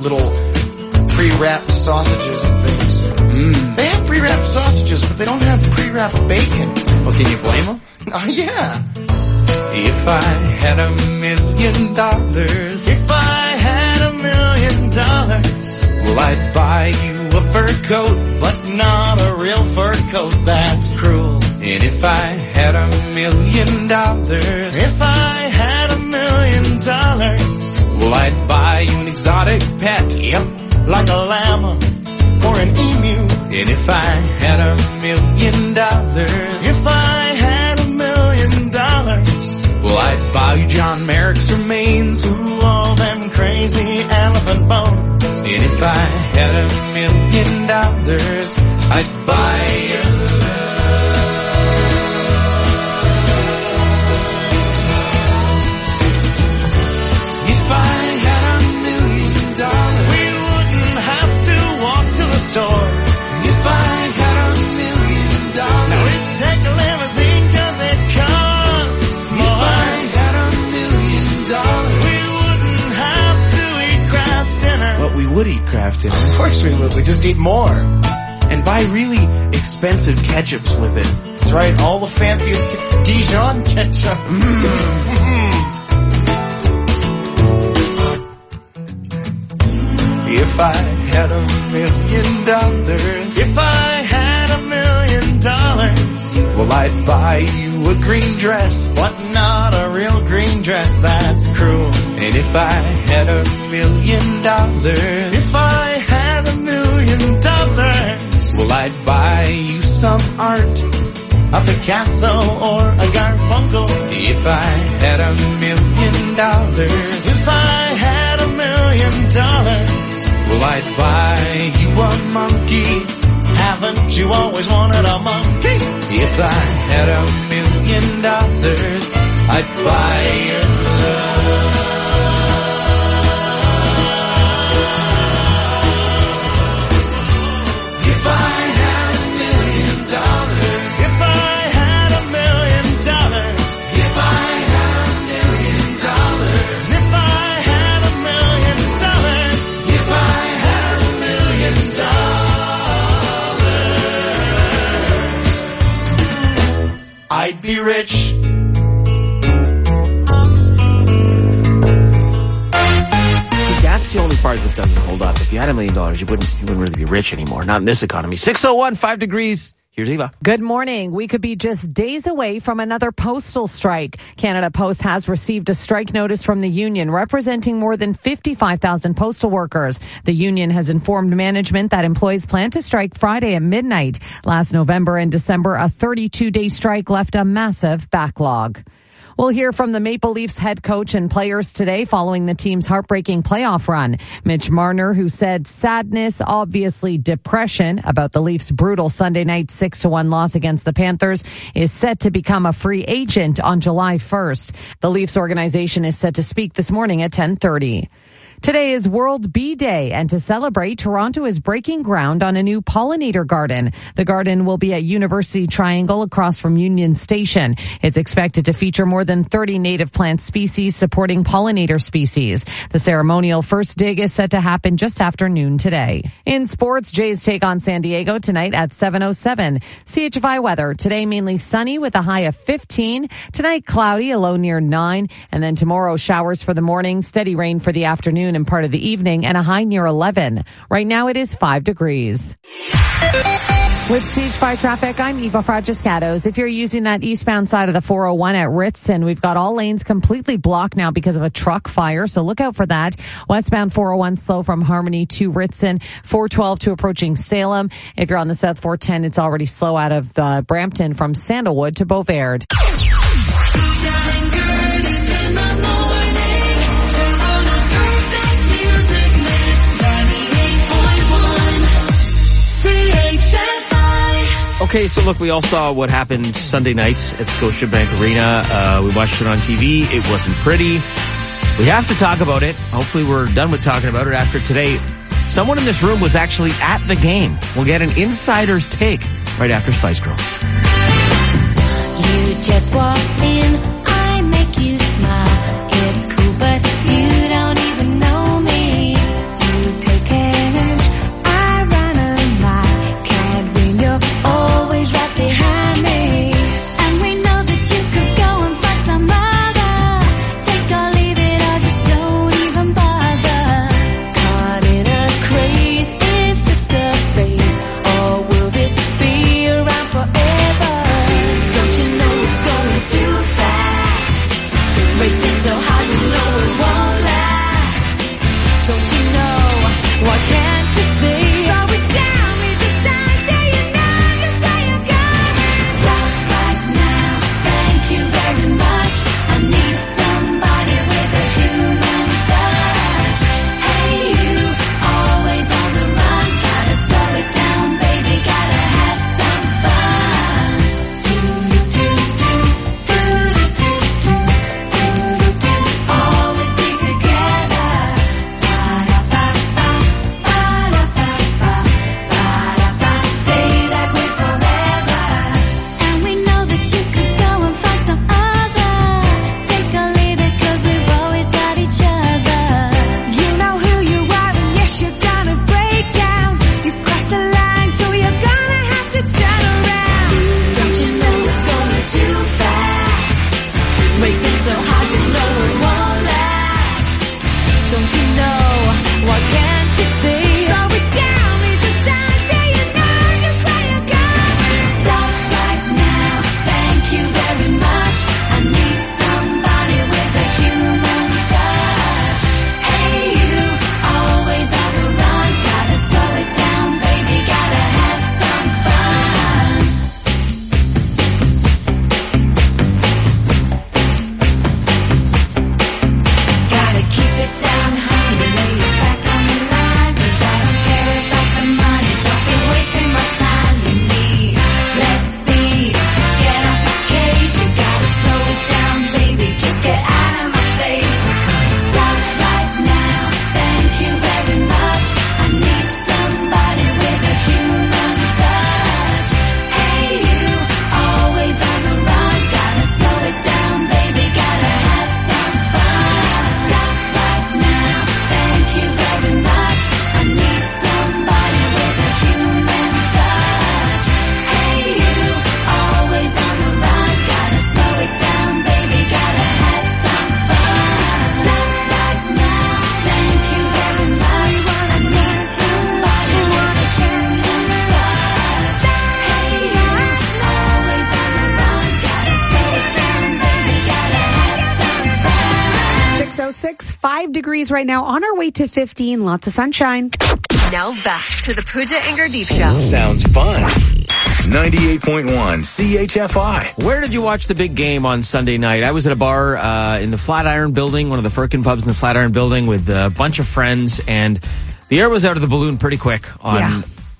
little pre-wrapped sausages and things. They have pre-wrapped sausages, but they don't have pre-wrapped bacon. Well, can you blame them? Yeah. If I had $1 million, If I had $1 million, well, I'd buy you a fur coat, but not a real fur coat, that's cruel. And if I had $1 million, If I had $1 million, well, I'd buy you an exotic pet, yep, like a llama or an emu. And if I had $1 million, If I had $1 million, well, I'd buy you John Merrick's remains, ooh, all them crazy elephant bones. And if I had $1 million, I'd buy you If I had $1 million, we wouldn't have to walk to the store. If I had $1 million, Now we'd take a limousine 'cause it costs if more. I had $1 million, We wouldn't have to eat Kraft dinner. but we would eat Kraft dinner Of course we would. We just eat more. and buy really expensive ketchups with it. That's right. All the fanciest Dijon ketchup. If I had $1 million, If I had $1 million, well, I'd buy you a green dress, but not a real green dress, that's cruel. and if I had $1 million, If I had $1 million, well, I'd buy you some art. a Picasso or a Garfunkel. If I had $1 million, If I had $1 million, well, I'd buy you a monkey. haven't you always wanted a monkey? If I had $1 million, I'd buy you love. If I had $1 million, If I had $1 million, if I had $1 million, if I had $1 million, if I had $1 million, I'd be rich. That's the only part that doesn't hold up. If you had $1 million, you wouldn't really be rich anymore. Not in this economy. 6:01, 5 degrees. Here's Eva. Good morning. We could be just days away from another postal strike. Canada Post has received a strike notice from the union representing more than 55,000 postal workers. The union has informed management that employees plan to strike Friday at midnight. Last November and December, a 32-day strike left a massive backlog. We'll hear from the Maple Leafs head coach and players today following the team's heartbreaking playoff run. Mitch Marner, who said sadness, obviously depression, about the Leafs' brutal Sunday night 6-1 loss against the Panthers, is set to become a free agent on July 1st. The Leafs organization is set to speak this morning at 10:30. Today is World Bee Day, and to celebrate, Toronto is breaking ground on a new pollinator garden. The garden will be at University Triangle across from Union Station. It's expected to feature more than 30 native plant species supporting pollinator species. The ceremonial first dig is set to happen just after noon today. In sports, Jays take on San Diego tonight at 7:07. CHFI weather, today mainly sunny with a high of 15. Tonight cloudy, a low near 9. And then tomorrow showers for the morning, steady rain for the afternoon and part of the evening, and a high near 11. Right now it is 5 degrees. With CHFI traffic, I'm Eva Fragiscatos. If you're using that eastbound side of the 401 at Ritson, we've got all lanes completely blocked now because of a truck fire, so look out for that. Westbound 401 slow from Harmony to Ritson, 412 to approaching Salem. If you're on the South 410, it's already slow out of Brampton from Sandalwood to Beauvard. Okay, so look, we all saw what happened Sunday night at Scotiabank Arena. We watched it on TV. It wasn't pretty. We have to talk about it. Hopefully we're done with talking about it after today. Someone in this room was actually at the game. We'll get an insider's take right after Spice Girls. You just walk in, I make you smile. It's cool, but you don't even know me. You Don't you know? Why can't you see? Slow it down, read the signs, so you know just where you're going. Stop right now, thank you very much. I need somebody with a human touch. Hey you, always on the run, gotta slow it down, baby, gotta have some fun. Always be together. Say that we're forever. And we know that you could go and find some other. Take or leave it, 'cause we've always got each other. You know who you are, and yes, you're gonna break down. You've crossed the line, so you're gonna have to turn around. Don't you know it's going too fast? Racing so hard, you know it won't last. Don't you know? Why can't you see? Slow it down, read the signs, so you know just where you're going. Stop right now, thank you very much. I need somebody with a human touch. Hey you, always on the run, gotta slow it down, baby, gotta have some fun. Gotta keep it down, honey, lay it back on the line, 'cause I don't care about the money, don't be wasting my time with me. Let's speed, get off my case, you gotta slow it down, baby, just get out of my face. Stop right now, thank you very much. I need somebody with a human touch. Hey you, always on the run, gotta slow it down, baby, gotta have some fun. Stop right now, thank you very much. I need somebody with a human touch. Hey you, always on the run, gotta slow it down, baby, gotta have some fun. Stop right now, thank you very much. I need somebody with a human touch. Hey you, always on the run, gotta slow it down, baby, gotta have some fun. 6:06, 5 degrees right now. On our way to 15, lots of sunshine. Now back to the Pooja and Gurdeep Show. Sounds fun. 98.1 CHFI. Where did you watch the big game on Sunday night? I was at a bar in the Flatiron Building, one of the Firkin pubs in the Flatiron Building, with a bunch of friends, and the air was out of the balloon pretty quick on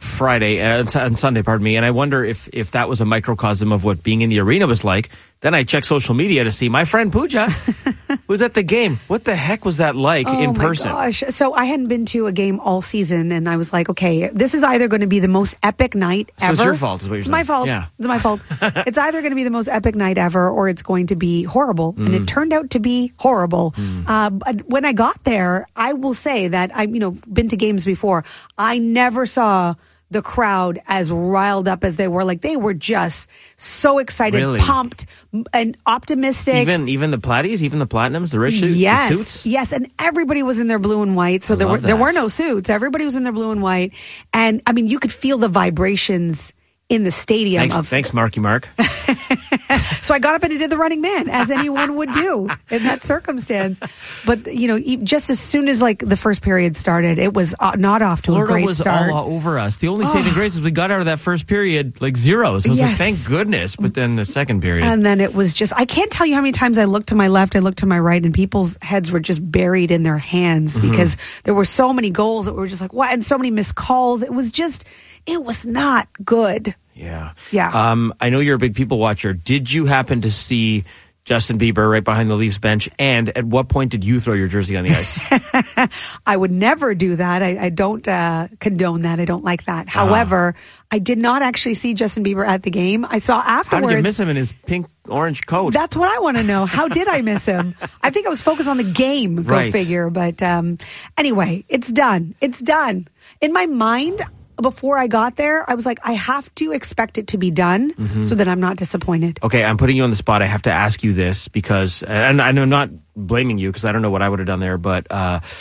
on Sunday, pardon me. And I wonder if that was a microcosm of what being in the arena was like. Then I checked social media to see my friend Pooja was at the game. What the heck was that like in person? Oh my gosh. So I hadn't been to a game all season, and I was like, okay, this is either going to be the most epic night ever. So it's your fault, is what you're It's saying. my fault. Yeah. It's my fault. It's either going to be the most epic night ever, or it's going to be horrible. And it turned out to be horrible. But when I got there, I will say that I've been to games before. I never saw the crowd as riled up as they were. Like, they were just so excited, Really? pumped, and optimistic. Even the Platties, even the Platinums, the rich suits, Yes, the suits? yes, and everybody was in their blue and white. So there love were that. no suits. Everybody was in their blue and white, and I mean, you could feel the vibrations in the stadium. Thanks, Marky Mark. So I got up and I did the running man, as anyone would do in that circumstance. But just as soon as like the first period started, it was not off to a Florida great was start. all over us. The only saving grace is we got out of that first period like zeros. I was like, Yes. thank goodness. But then the second period. And then it was just, I can't tell you how many times I looked to my left, I looked to my right, and people's heads were just buried in their hands because there were so many goals that were just like, what? And so many missed calls. It was not good. Yeah. Yeah. I know you're a big people watcher. Did you happen to see Justin Bieber right behind the Leafs bench? And at what point did you throw your jersey on the ice? I would never do that. I don't condone that. I don't like that. However, I did not actually see Justin Bieber at the game. I saw How afterwards. did you miss him in his pink orange coat? That's what I want to know. How did I miss him? I think I was focused on the game. Go Right. figure. But anyway, it's done. It's done. In my mind, before I got there, I was like, I have to expect it to be done so that I'm not disappointed. Okay, I'm putting you on the spot. I have to ask you this because, and I'm not blaming you because I don't know what I would have done there, but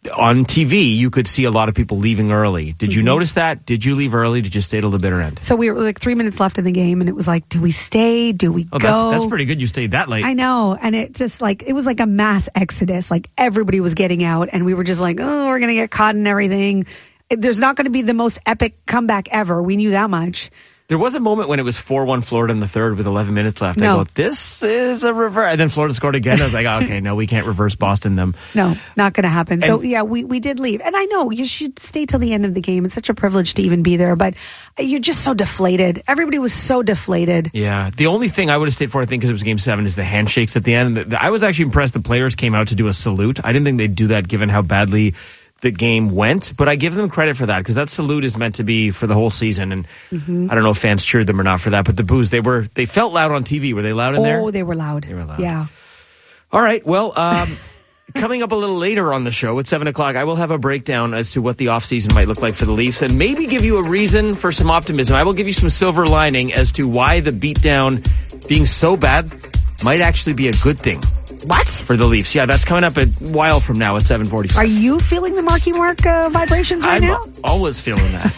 on TV, you could see a lot of people leaving early. Did you notice that? Did you leave early? Did you stay till the bitter end? So we were like 3 minutes left in the game, and it was like, do we stay? Do we go? That's pretty good. You stayed that late. I know. And it just like, it was like a mass exodus. Like everybody was getting out, and we were just like, oh, we're going to get caught in everything. There's not going to be the most epic comeback ever. We knew that much. There was a moment when it was 4-1 Florida in the third with 11 minutes left. No. I go, this is a reverse. And then Florida scored again. I was like, oh, okay, no, we can't reverse Boston them. No, not going to happen. So, yeah, we did leave. And I know you should stay till the end of the game. It's such a privilege to even be there. But you're just so deflated. Everybody was so deflated. Yeah. The only thing I would have stayed for, I think, because it was Game 7, is the handshakes at the end. I was actually impressed the players came out to do a salute. I didn't think they'd do that given how badly the game went, but I give them credit for that because that salute is meant to be for the whole season. And I don't know if fans cheered them or not for that, but the boos, they felt loud on TV. Were they loud in there? Oh, they were loud. They were loud. Yeah. All right. Well, coming up a little later on the show at 7 o'clock, I will have a breakdown as to what the offseason might look like for the Leafs and maybe give you a reason for some optimism. I will give you some silver lining as to why the beatdown being so bad might actually be a good thing. What? For the Leafs. Yeah, that's coming up a while from now at 7:45. Are you feeling the Marky Mark vibrations right now? I'm always feeling that.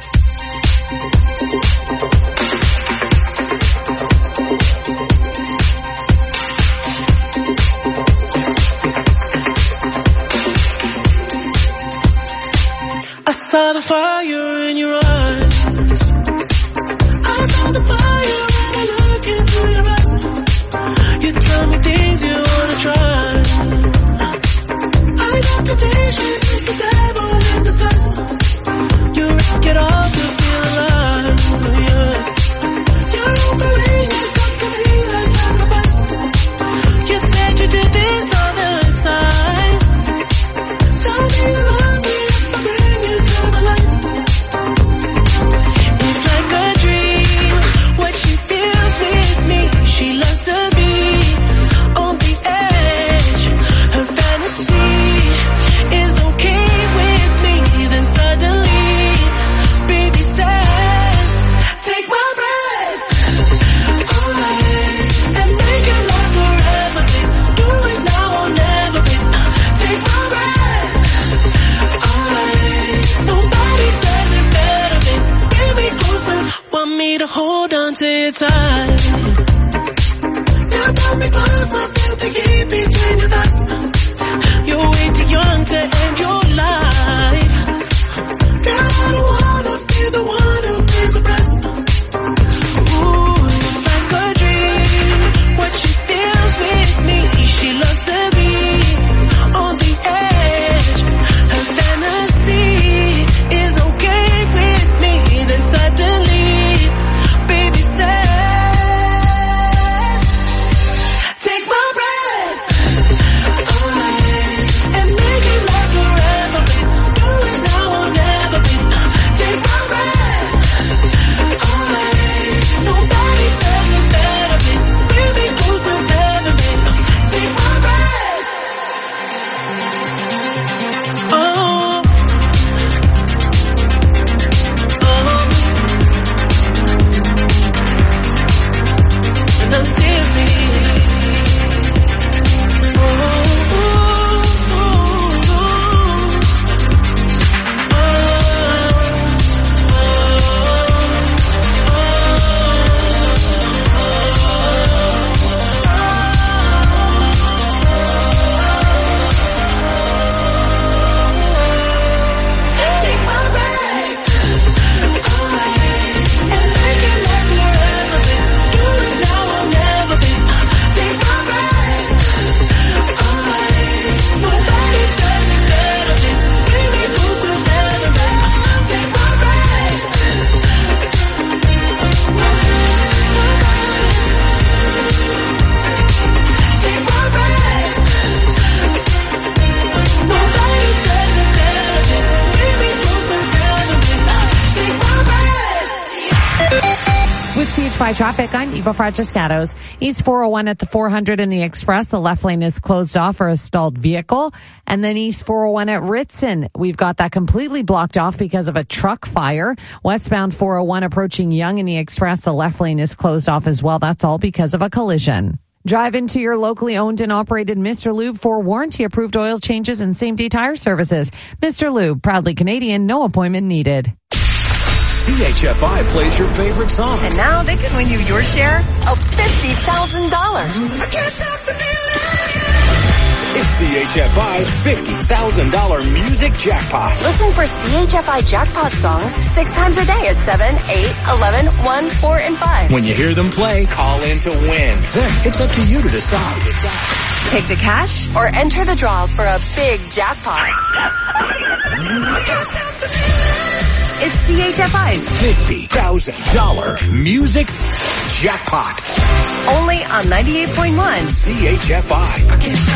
I saw the fire in your eyes. I saw the fire when I look into your eyes. You tell me things you wanna try. I know temptation is the devil in disguise. You risk it all to feel alive. Yeah. You're offering yourself to me like sacrifice. You said you do this all the time. Tell me you love me if I bring you to the light. It's like a dream, what she feels with me. She loves to be on the edge. Her fantasy is okay with me. Then suddenly, baby says, take my breath away and make it last forever. Do it now or never. Take my breath away. Nobody does it better. Bring me closer. Want me to hold on to your tight. Now got me close, I feel the heat between your thighs. You're way too young to end your life. Girl, I don't wanna be the one who pays the price. Ooh, it's like a dream, what she feels with me. She loves to be on the edge. Her fantasy is okay with me. Then suddenly, baby says, take my breath away and make it last forever. Do it now or never. Take my breath away. Nobody does it better. Bring me closer, heaven. Take my breath. Oh. No, seriously. Take my breath away and make it last forever. Do it now or never. Take my breath away. Nobody does it better. Bring me close to heaven. Take my breath take my breath. Nobody does it better. Bring me close to heaven. Take my breath. With CH5 traffic, I'm Eva Francescatos. East 401 at the 400 in the Express. The left lane is closed off for a stalled vehicle. And then East 401 at Ritson. We've got that completely blocked off because of a truck fire. Westbound 401 approaching Yonge in the Express. The left lane is closed off as well. That's all because of a collision. Drive into your locally owned and operated Mr. Lube for warranty-approved oil changes and same-day tire services. Mr. Lube, proudly Canadian, no appointment needed. CHFI plays your favorite songs. And now they can win you your share of $50,000. It's CHFI's $50,000 music jackpot. Listen for CHFI jackpot songs 6 times a day at 7, 8, 11, 1, 4, and 5. When you hear them play, call in to win. Then it's up to you to decide. Take the cash or enter the draw for a big jackpot. It's CHFI's $50,000 music jackpot. Only on 98.1 CHFI.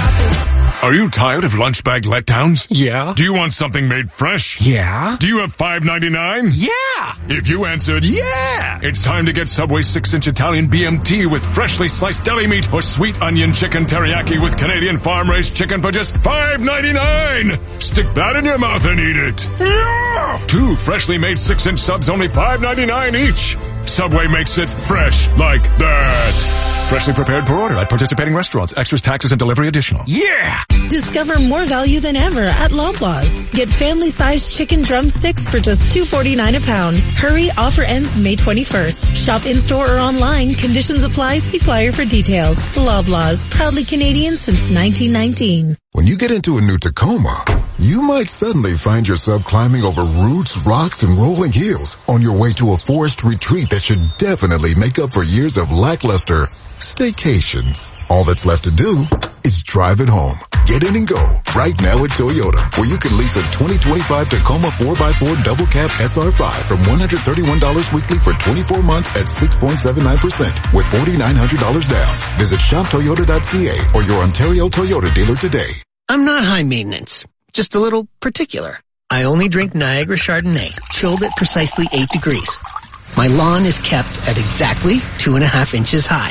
Are you tired of lunch bag letdowns? Yeah. Do you want something made fresh? Yeah. Do you have $5.99? Yeah. If you answered yeah, it's time to get Subway 6-inch Italian BMT with freshly sliced deli meat or sweet onion chicken teriyaki with Canadian farm-raised chicken for just $5.99. Stick that in your mouth and eat it. Yeah. 2 freshly made 6-inch subs, only $5.99 each. Subway makes it fresh like that. Freshly prepared per order at participating restaurants. Extras, taxes, and delivery additional. Yeah. Discover more value than ever at Loblaws. Get family-sized chicken drumsticks for just $2.49 a pound. Hurry, offer ends May 21st. Shop in-store or online. Conditions apply. See flyer for details. Loblaws, proudly Canadian since 1919. When you get into a new Tacoma, you might suddenly find yourself climbing over roots, rocks, and rolling hills on your way to a forest retreat that should definitely make up for years of lackluster staycations. All that's left to do is drive it home. Get in and go right now at Toyota, where you can lease a 2025 Tacoma 4x4 double cab SR5 from $131 weekly for 24 months at 6.79% with $4,900 down. Visit shoptoyota.ca or your Ontario Toyota dealer today. I'm not high maintenance, just a little particular. I only drink Niagara Chardonnay, chilled at precisely 8 degrees. My lawn is kept at exactly 2.5 inches high.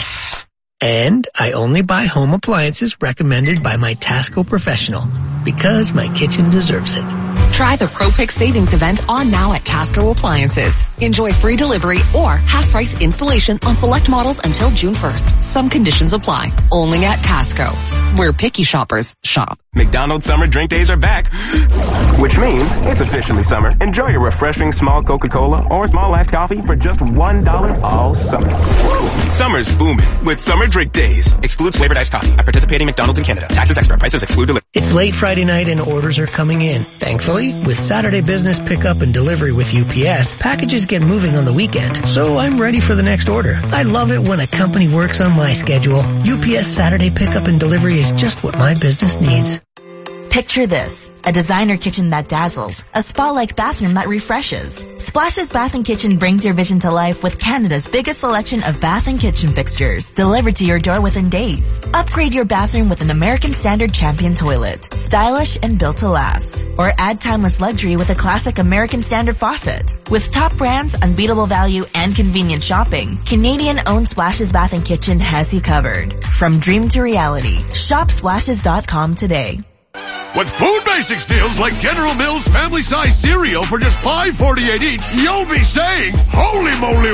And I only buy home appliances recommended by my Tasco professional because my kitchen deserves it. Try the ProPick Savings Event on now at Tasco Appliances. Enjoy free delivery or half-price installation on select models until June 1st. Some conditions apply. Only at Tasco, where picky shoppers shop. McDonald's summer drink days are back, which means it's officially summer. Enjoy a refreshing small Coca-Cola or small iced coffee for just $1 all summer. Woo! Summer's booming with summer drink days. Excludes flavored iced coffee at participating McDonald's in Canada. Taxes extra. Prices exclude delivery. It's late Friday night and orders are coming in. Thankfully, with Saturday business pickup and delivery with UPS, packages get moving on the weekend. So I'm ready for the next order. I love it when a company works on my schedule. UPS Saturday pickup and delivery is just what my business needs. Picture this, a designer kitchen that dazzles, a spa-like bathroom that refreshes. Splash's Bath & Kitchen brings your vision to life with Canada's biggest selection of bath and kitchen fixtures, delivered to your door within days. Upgrade your bathroom with an American Standard Champion toilet, stylish and built to last. Or add timeless luxury with a classic American Standard faucet. With top brands, unbeatable value, and convenient shopping, Canadian-owned Splash's Bath & Kitchen has you covered. From dream to reality, shop splashes.com today. With Food Basics deals like General Mills family size cereal for just $5.48 each, you'll be saying, holy moly,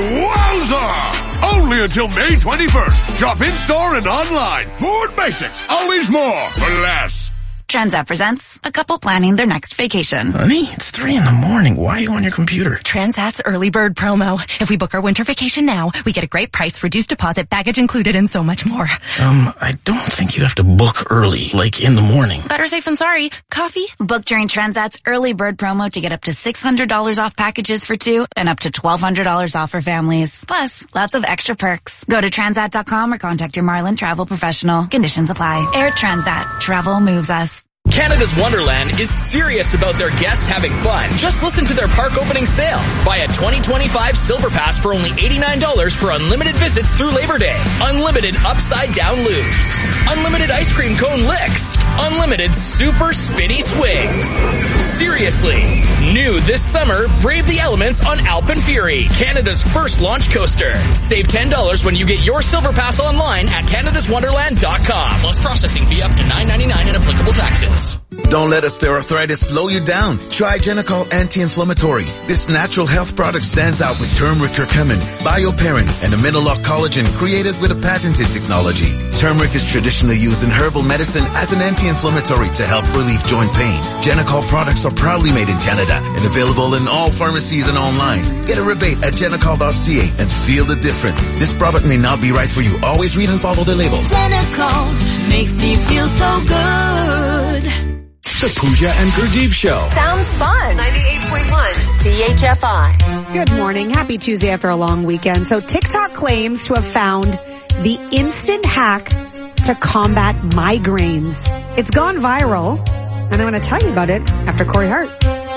wowza! Only until May 21st. Shop in-store and online. Food Basics, always more for less. Transat presents a couple planning their next vacation. Honey, it's 3 a.m. Why are you on your computer? Transat's early bird promo. If we book our winter vacation now, we get a great price, reduced deposit, baggage included, and so much more. I don't think you have to book early, like in the morning. Better safe than sorry. Coffee? Book during Transat's early bird promo to get up to $600 off packages for 2 and up to $1,200 off for families. Plus, lots of extra perks. Go to transat.com or contact your Marlin travel professional. Conditions apply. Air Transat. Travel moves us. Canada's Wonderland is serious about their guests having fun. Just listen to their park opening sale. Buy a 2025 Silver Pass for only $89 for unlimited visits through Labor Day. Unlimited upside down loops. Unlimited ice cream cone licks. Unlimited super spinny swings. Seriously. New this summer, brave the elements on Alpine Fury, Canada's first launch coaster. Save $10 when you get your Silver Pass online at canadaswonderland.com. Plus processing fee up to $9.99 and applicable taxes. Don't let osteoarthritis slow you down. Try Genicol Anti-Inflammatory. This natural health product stands out with turmeric curcumin, bioperin, and a Minoloc collagen created with a patented technology. Turmeric is traditionally used in herbal medicine as an anti-inflammatory to help relieve joint pain. Genicol products are proudly made in Canada and available in all pharmacies and online. Get a rebate at genicol.ca and feel the difference. This product may not be right for you. Always read and follow the labels. Genicol makes me feel so good. The Pooja and Gurdeep Show. Sounds fun. 98.1 CHFI. Good morning. Happy Tuesday after a long weekend. So TikTok claims to have found the instant hack to combat migraines. It's gone viral, and I'm going to tell you about it after Corey Hart.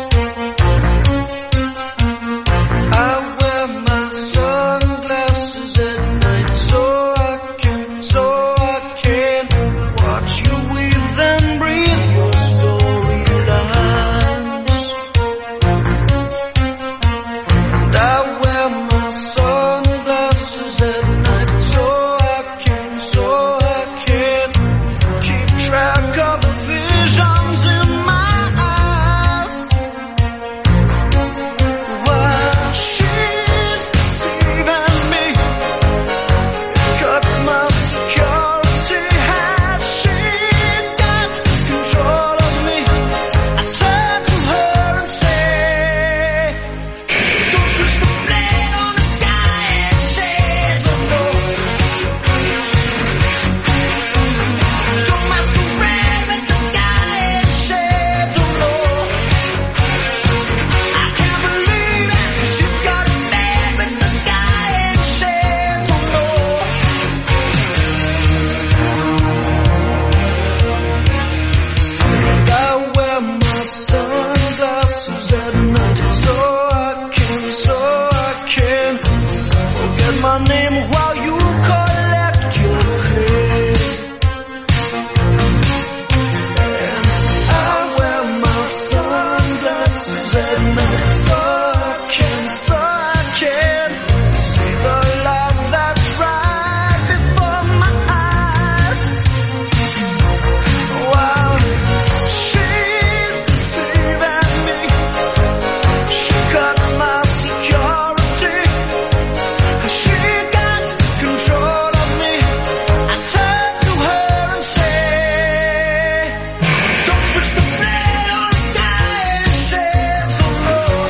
I wear my sunglasses at night so I can watch you weave and breathe your storylines. And I wear my sunglasses at night so I can keep track of the visions in my eyes. While she's deceiving me, cuts my security. Has she got control of me? I turn to her and say, don't push the blade on the sky and say, don't know. Don't masquerade with the sky and say, don't know. I can't believe it, 'cause you've got a man with the sky and say, don't know. I wear my sunglasses at night so I can forget my name while you collect your credit. And I wear my sunglasses at night so I can see the light that's right before my eyes. While she's deceiving me, she cuts my security. She got control of me. I turn to her and say, don't push the blade on the sky and say, don't know.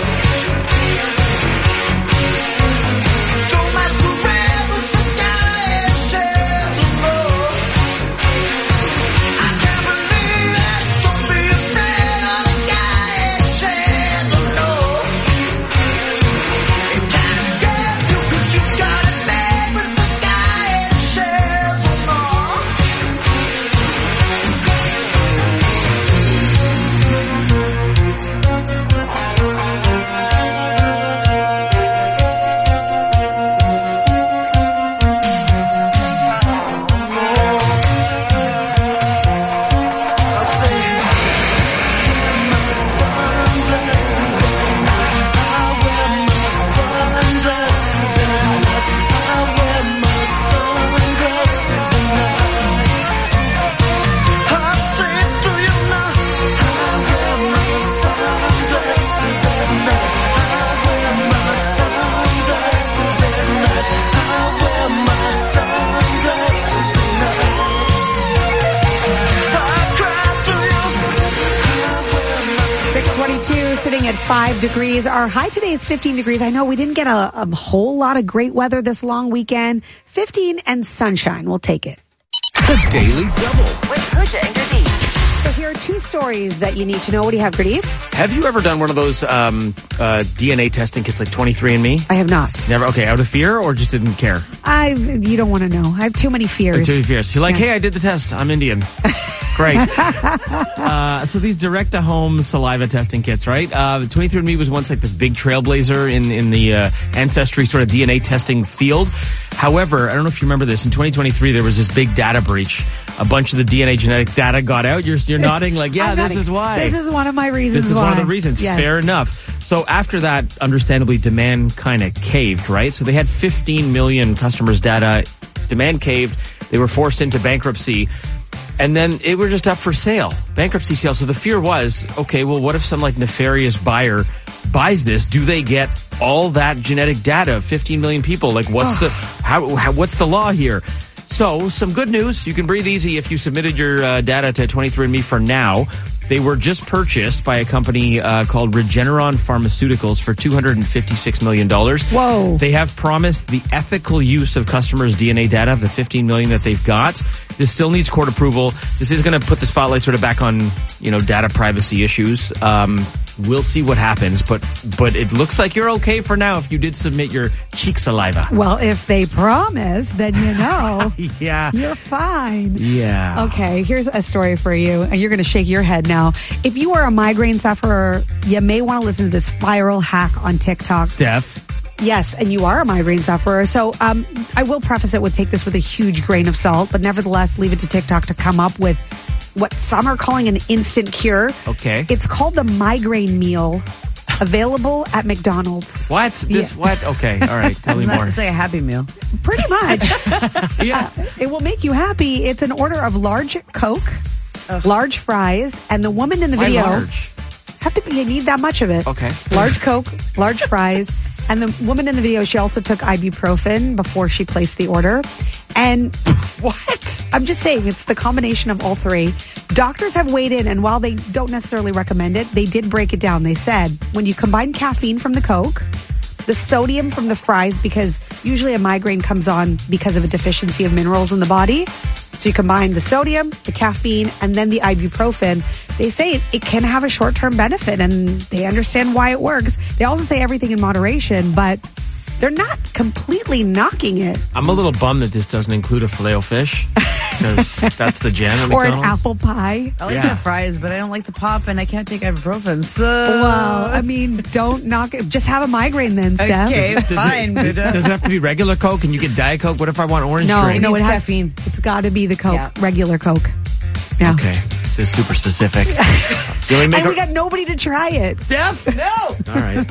Don't masquerade with the sky and say, don't know. I can't believe it. Don't be afraid of the sky and say, don't know. It can't escape you 'cause you got it made with the sky and say, don't know. Sitting at 5 degrees. Our high today is 15 degrees. I know we didn't get a whole lot of great weather this long weekend. 15 and sunshine. We'll take it. The Daily Double. With Pooja and Gurdeep. So here are two stories that you need to know. What do you have, Gurdeep? Have you ever done one of those DNA testing kits like 23andMe? I have not. Never? Okay, out of fear or just didn't care? You don't want to know. I have too many fears. Too many fears. You're like, hey, I did the test. I'm Indian. Great. So these direct-to-home saliva testing kits, right? 23andMe was once like this big trailblazer in the ancestry sort of DNA testing field. However, I don't know if you remember this. In 2023, there was this big data breach. A bunch of the DNA genetic data got out. You're nodding like, yeah, this is why. This is one of my reasons. This is why. one of the reasons. Yes. Fair enough. So after that, understandably, demand kind of caved, right? So they had 15 million customers' data. Demand caved. They were forced into bankruptcy. And then it were just up for sale, bankruptcy sale. So the fear was, okay, well, what if some like nefarious buyer buys this? Do they get all that genetic data of 15 million people? Like what's what's the law here? So some good news. You can breathe easy if you submitted your data to 23andMe for now. They were just purchased by a company called Regeneron Pharmaceuticals for $256 million. Whoa. They have promised the ethical use of customers' DNA data, the 15 million that they've got. This still needs court approval. This is going to put the spotlight sort of back on, data privacy issues. We'll see what happens, but it looks like you're okay for now if you did submit your cheek saliva. Well, if they promise, then yeah. You're fine. Yeah. Okay, here's a story for you, and you're going to shake your head now. If you are a migraine sufferer, you may want to listen to this viral hack on TikTok. Steph. Yes, and you are a migraine sufferer. So I will preface it with take this with a huge grain of salt, but nevertheless leave it to TikTok to come up with what some are calling an instant cure. Okay. It's called the migraine meal, available at McDonald's. What? What? Okay. All right. Tell me more. It's like a Happy Meal. Pretty much. Yeah. It will make you happy. It's an order of large Coke, large fries, and the woman in the video. Why large? You need that much of it. Okay. Large Coke, large fries. And the woman in the video, she also took ibuprofen before she placed the order. And what? I'm just saying, it's the combination of all three. Doctors have weighed in, and while they don't necessarily recommend it, they did break it down. They said, when you combine caffeine from the Coke, the sodium from the fries, because usually a migraine comes on because of a deficiency of minerals in the body. So you combine the sodium, the caffeine, and then the ibuprofen. They say it can have a short-term benefit, and they understand why it works. They also say everything in moderation, but they're not completely knocking it. I'm a little bummed that this doesn't include a Filet-O-Fish, because that's the jam at Or McDonald's. an apple pie. I like the fries, but I don't like the pop, and I can't take ibuprofen. So, Well, don't knock it. Just have a migraine then, Steph. Okay, fine. Does it have to be regular Coke? And you get Diet Coke? What if I want orange drink? No, it has caffeine. It's got to be the Coke, regular Coke. Yeah. Okay, this is super specific. And we got nobody to try it. Steph? No! All right.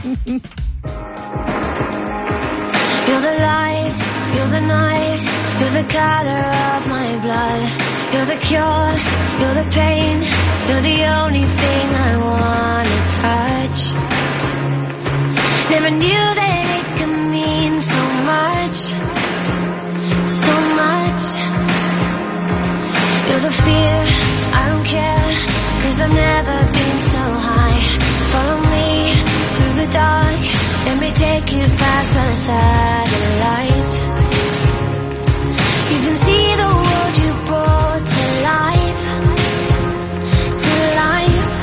You're the light, you're the night, you're the color of my blood. You're the cure, you're the pain, you're the only thing I wanna touch. Never knew that it could mean so much, so much. You're the fear, I don't care, 'cause I've never been so high. Follow me through the dark. Let me take you past the satellites. You can see the world you brought to life, to life.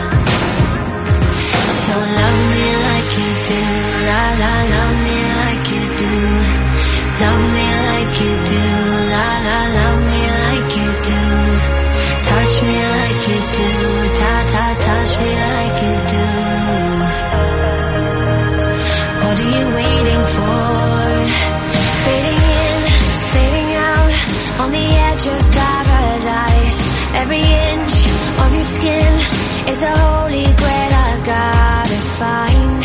So love me like you do, la la, love me like you do. Love me like you do, la la, love me like you do. Touch me like you do, ta ta, touch me like you do. What are you waiting for? Fading in, fading out, on the edge of paradise. Every inch of your skin is a holy grail I've gotta find.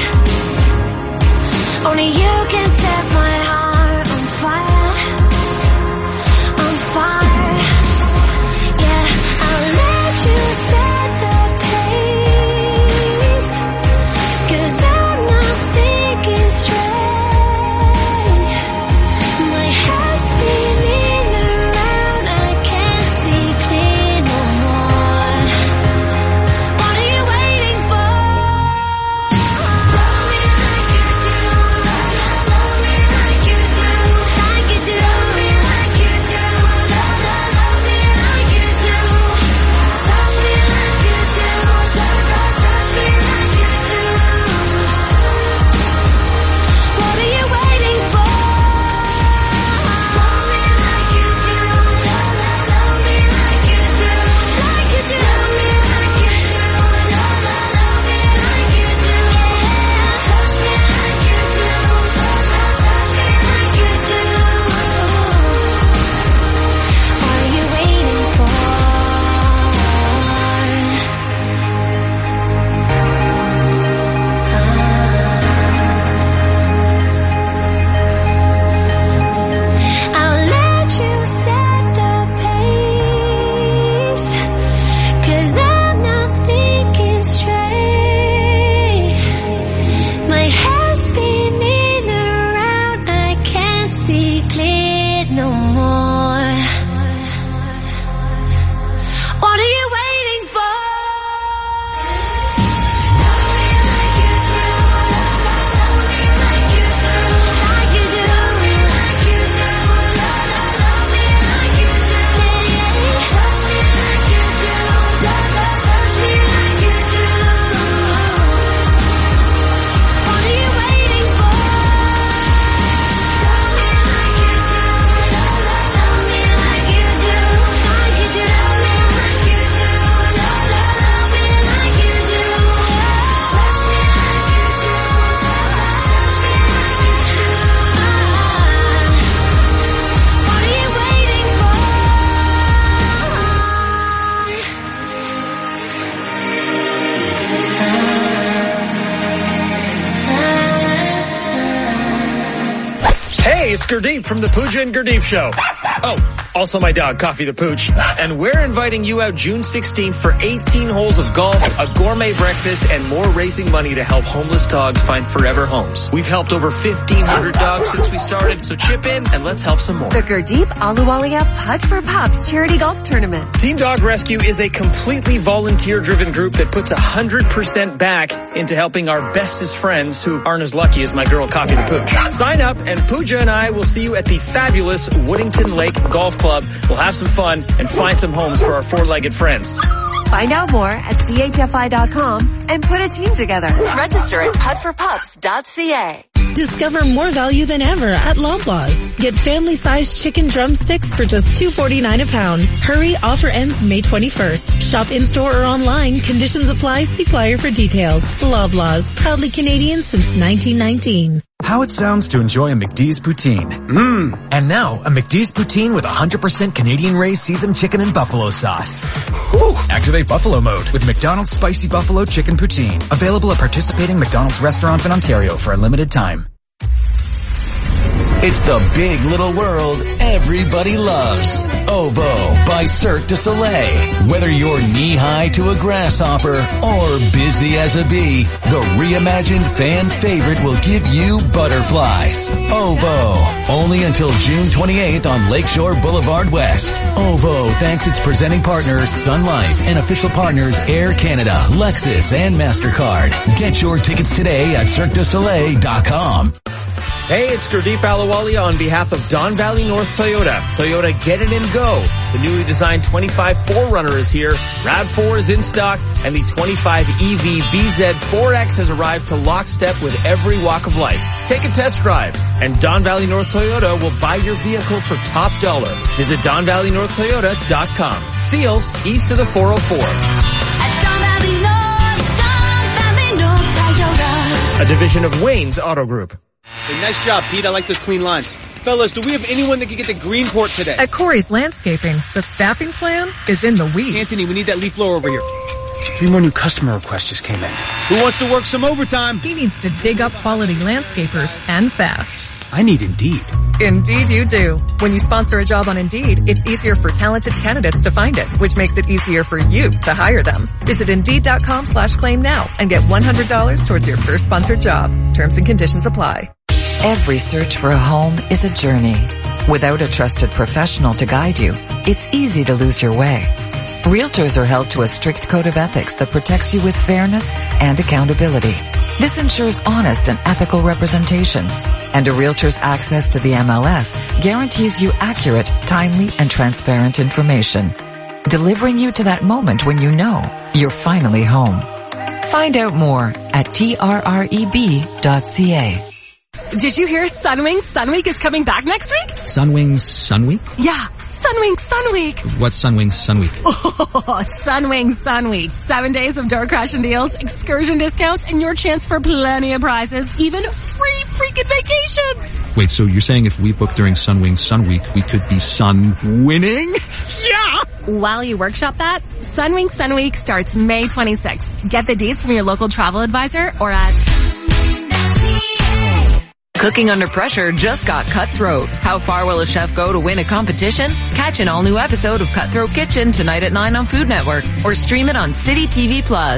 Only you can set my heart on fire, on fire. Yeah, I'll let you set the pace, 'cause I'm not thinking straight. My head's spinning around, I can't see clear no more. What are you waiting for? Love me like you do, la la, Hey, it's Gurdeep from the Pooja and Gurdeep Show. Oh, also my dog, Coffee the Pooch. And we're inviting you out June 16th for 18 holes of golf, a gourmet breakfast, and more raising money to help homeless dogs find forever homes. We've helped over 1,500 dogs since we started, so chip in and let's help some more. The Gurdeep Ahluwalia Putt for Pups charity golf tournament. Team Dog Rescue is a completely volunteer-driven group that puts 100% back into helping our bestest friends who aren't as lucky as my girl, Coffee the Pooch. Sign up and Pooja and I will see you at the fabulous Woodington Lake Golf Club. We'll have some fun and find some homes for our four-legged friends. Find out more at chfi.com and put a team together. Register at puttforpups.ca. Discover more value than ever at Loblaws. Get family-sized chicken drumsticks for just $2.49 a pound. Hurry, offer ends May 21st. Shop in-store or online. Conditions apply. See flyer for details. Loblaws, proudly Canadian since 1919. How it sounds to enjoy a McD's poutine. And now, a McD's poutine with 100% Canadian-raised seasoned chicken and buffalo sauce. Whew. Activate Buffalo mode with McDonald's Spicy Buffalo Chicken Poutine. Available at participating McDonald's restaurants in Ontario for a limited time. It's the big little world everybody loves. OVO by Cirque du Soleil. Whether you're knee-high to a grasshopper or busy as a bee, the reimagined fan favorite will give you butterflies. OVO. Only until June 28th on Lakeshore Boulevard West. OVO thanks its presenting partners Sun Life and official partners Air Canada, Lexus, and MasterCard. Get your tickets today at CirqueDuSoleil.com. Hey, it's Gurdeep Ahluwalia on behalf of Don Valley North Toyota. Toyota, get it and go. The newly designed 25 4Runner is here. RAV4 is in stock, and the 25 EV BZ4X has arrived to lockstep with every walk of life. Take a test drive, and Don Valley North Toyota will buy your vehicle for top dollar. Visit DonValleyNorthToyota.com. Steeles, east of the 404. A division of Wayne's Auto Group. Hey, nice job, Pete. I like those clean lines. Fellas, do we have anyone that can get to Greenport today? At Corey's Landscaping, the staffing plan is in the weeds. Anthony, we need that leaf blower over here. 3 more new customer requests just came in. Who wants to work some overtime? He needs to dig up quality landscapers and fast. I need Indeed. Indeed you do. When you sponsor a job on Indeed, it's easier for talented candidates to find it, which makes it easier for you to hire them. Visit Indeed.com/claim now and get $100 towards your first sponsored job. Terms and conditions apply. Every search for a home is a journey. Without a trusted professional to guide you, it's easy to lose your way. Realtors are held to a strict code of ethics that protects you with fairness and accountability. This ensures honest and ethical representation. And a realtor's access to the MLS guarantees you accurate, timely, and transparent information, delivering you to that moment when you know you're finally home. Find out more at trreb.ca. Did you hear Sunwings Sun Week is coming back next week? Sunwings Sun Week? Yeah, Sunwings Sun Week. What's Sunwings Sun Week? Oh, Sunwings Sun Week. 7 days of door crashing deals, excursion discounts, and your chance for plenty of prizes, even free freaking vacations. Wait, so you're saying if we book during Sunwings Sun Week, we could be sun winning? Yeah! While you workshop that, Sunwings Sun Week starts May 26th. Get the dates from your local travel advisor or at... Cooking under pressure just got cutthroat. How far will a chef go to win a competition? Catch an all-new episode of Cutthroat Kitchen tonight at 9 on Food Network or stream it on City TV Plus.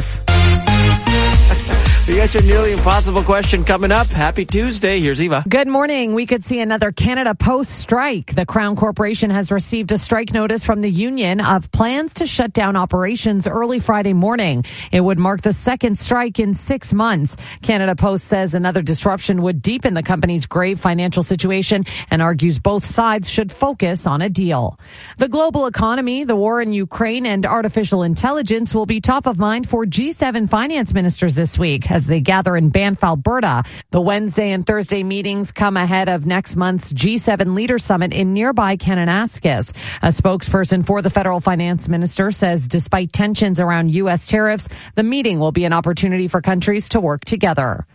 We got your nearly impossible question coming up. Happy Tuesday. Here's Eva. Good morning. We could see another Canada Post strike. The Crown Corporation has received a strike notice from the union of plans to shut down operations early Friday morning. It would mark the second strike in 6 months. Canada Post says another disruption would deepen the company's grave financial situation and argues both sides should focus on a deal. The global economy, the war in Ukraine, and artificial intelligence will be top of mind for G7 finance ministers this week as they gather in Banff, Alberta. The Wednesday and Thursday meetings come ahead of next month's G7 Leader Summit in nearby Kananaskis. A spokesperson for the federal finance minister says despite tensions around U.S. tariffs, the meeting will be an opportunity for countries to work together.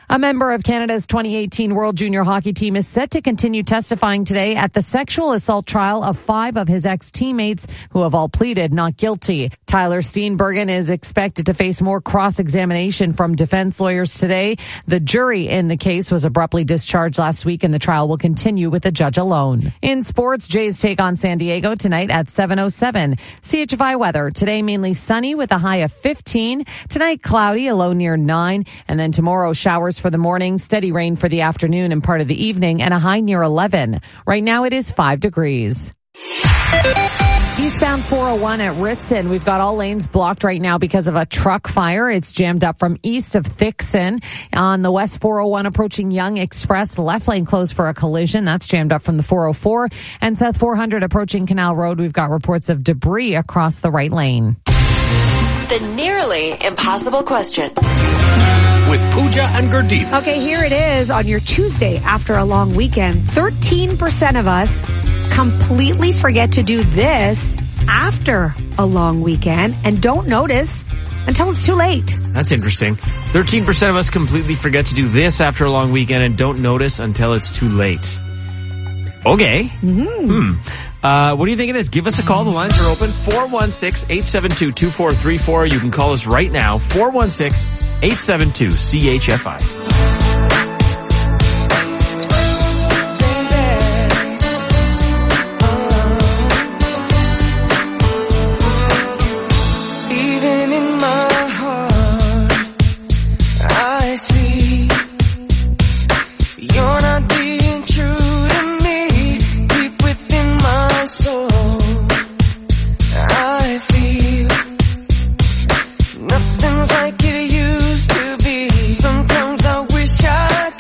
A member of Canada's 2018 World Junior Hockey Team is set to continue testifying today at the sexual assault trial of 5 of his ex-teammates who have all pleaded not guilty. Tyler Steenbergen is expected to face more cross-examination from defense lawyers today. The jury in the case was abruptly discharged last week, and the trial will continue with the judge alone. In sports, Jays take on San Diego tonight at 7:07. CHFI weather. Today mainly sunny with a high of 15. Tonight cloudy, a low near 9. And then tomorrow showers for the morning, steady rain for the afternoon and part of the evening, and a high near 11. Right now it is 5 degrees. Eastbound 401 at Ritson. We've got all lanes blocked right now because of a truck fire. It's jammed up from east of Thixon. On the West 401 approaching Young Express, left lane closed for a collision. That's jammed up from the 404. And South 400 approaching Canal Road. We've got reports of debris across the right lane. The nearly impossible question. With Pooja and Gurdeep. Okay, here it is on your Tuesday after a long weekend. 13% of us completely forget to do this after a long weekend and don't notice until it's too late. That's interesting. 13% of us completely forget to do this after a long weekend and don't notice until it's too late. Okay. What do you think it is? Give us a call. The lines are open. 416-872-2434. You can call us right now. 416-872-CHFI. Nothing's like it used to be. Sometimes I wish I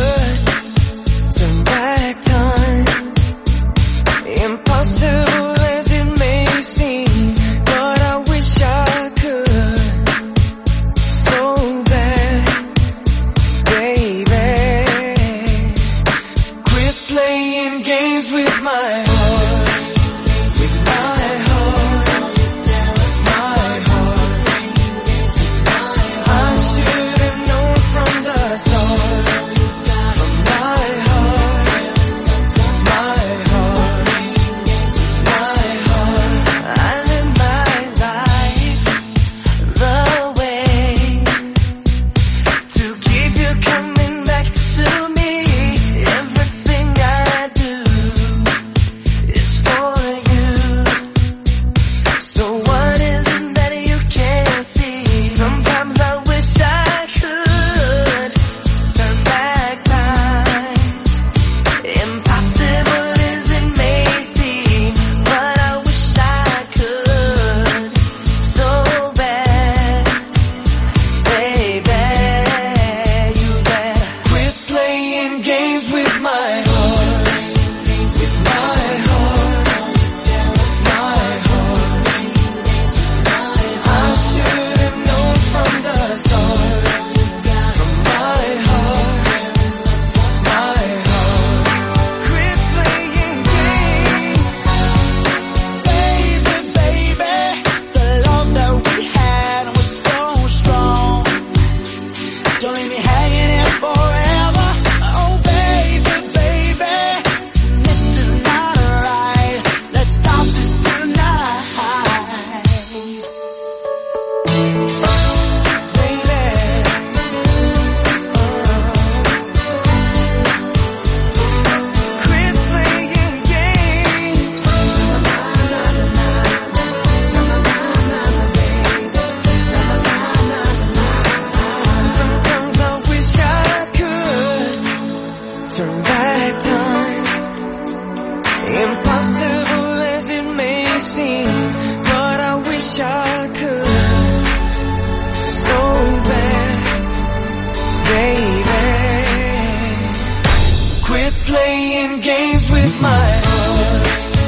playing games with my heart.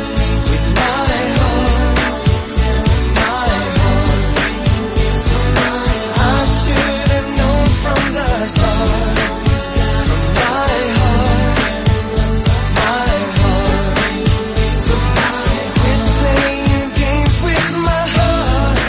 With my heart. I should have known from the start. My heart. Quit playing games with my heart.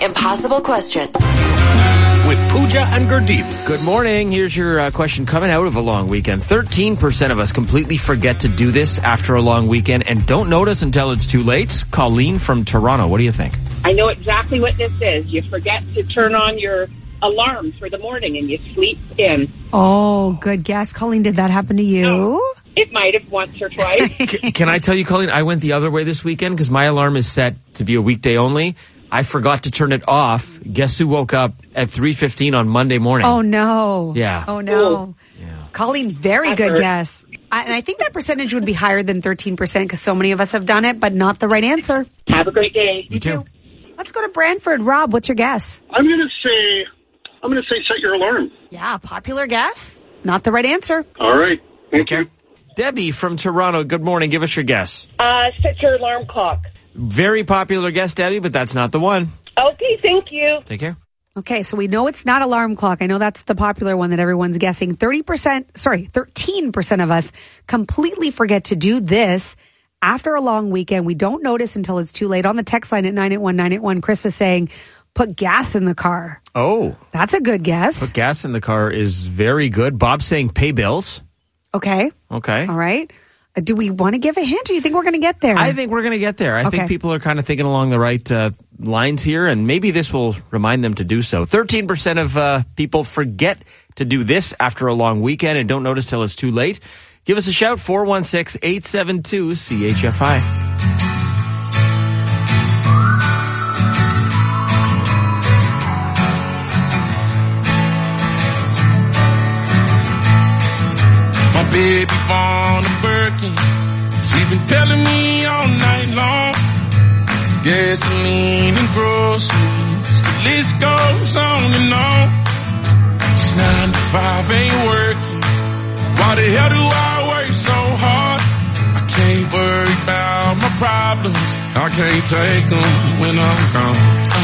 Impossible Question. With Pooja and Gurdeep. Good morning. Here's your question coming out of a long weekend. 13% of us completely forget to do this after a long weekend and don't notice until it's too late. Colleen from Toronto, what do you think? I know exactly what this is. You forget to turn on your alarm for the morning and you sleep in. Oh, good guess. Colleen, did that happen to you? No, it might have once or twice. Can I tell you, Colleen, I went the other way this weekend because my alarm is set to be a weekday only. I forgot to turn it off. Guess who woke up at 3:15 on Monday morning? Oh, no. Yeah. Oh, no. Yeah. Colleen, very good guess. And I think that percentage would be higher than 13% because so many of us have done it, but not the right answer. Have a great day. You too. Let's go to Brantford. Rob, what's your guess? I'm going to say set your alarm. Yeah, popular guess. Not the right answer. All right. Thank you. Debbie from Toronto, good morning. Give us your guess. Set your alarm clock. Very popular guess, Debbie, but that's not the one. Okay, thank you. Take care. Okay, so we know it's not alarm clock. I know that's the popular one that everyone's guessing. 13% of us completely forget to do this after a long weekend. We don't notice until it's too late. On the text line at 981-981, Chris is saying, put gas in the car. Oh. That's a good guess. Put gas in the car is very good. Bob's saying pay bills. Okay. Okay. All right. Do we want to give a hint, or do you think we're going to get there? I think we're going to get there. I think people are kind of thinking along the right lines here, and maybe this will remind them to do so. 13% of people forget to do this after a long weekend and don't notice till it's too late. Give us a shout, 416-872-CHFI. Baby born a Birkin. She's been telling me all night long. Gasoline and groceries. The list goes on and on. This 9 to 5 ain't working. Why the hell do I work so hard? I can't worry about my problems. I can't take them when I'm gone.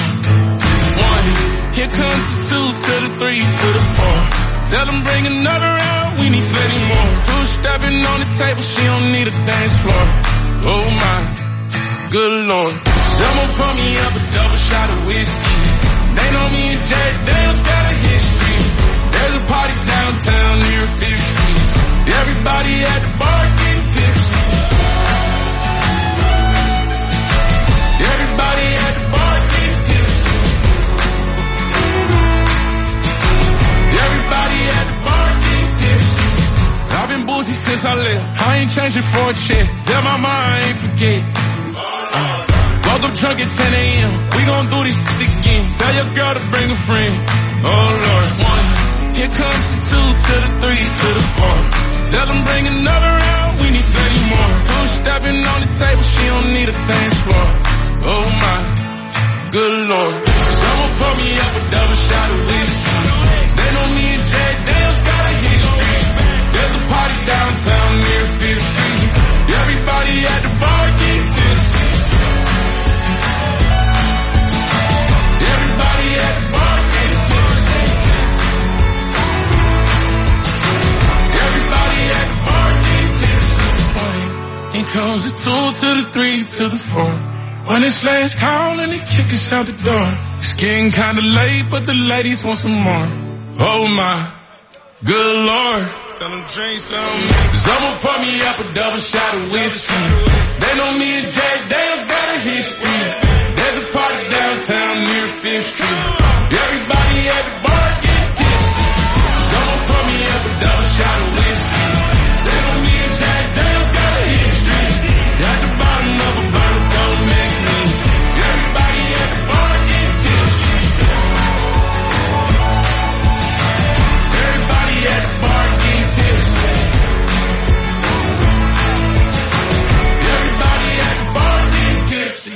1, here comes the 2 to the 3 to the 4. Tell them bring another round, we need plenty more. Two-stepping on the table, she don't need a dance floor. Oh my, good lord. Someone pour me up a double shot of whiskey. They know me and Jack Daniels got a history. There's a party downtown near 5th Street. Everybody at the bar getting tipsy. Everybody at the bar getting tipsy. Everybody at the bar getting tipsy. I've been boozy since I left. I ain't changing for a check. Tell my mom I ain't forget. Woke up drunk at 10 a.m. We gon' do this again. Tell your girl to bring a friend. Oh Lord. 1, here comes the 2 to the 3 to the 4. Tell them bring another round. We need plenty more. Two-stepping on the table. She don't need a dance floor. Oh my, good lord. Someone pour me up a double shot of whiskey. They know me and Jack Daniels got a history. There's a party downtown near 5th Street. Everybody at the bar getting tipsy. Everybody at the bar getting tipsy. Everybody at the bar getting tipsy. Here comes the 2 to the 3 to the 4. When it's last call and they kick us out the door. It's getting kinda late, but the ladies want some more. Oh my, good lord. Tell them drink some. Someone pour me up a double shot of whiskey. They know me and Jack Daniels got a history. There's a party downtown near 5th Street. Everybody at the bar getting tipsy. Someone pour me up a double shot of whiskey. They know me and Jack Daniels got a history. At the bottom of a bottle, don't mix me. Everybody at the bar getting tipsy. Everybody at the bar getting tipsy. Everybody at the bar getting tipsy.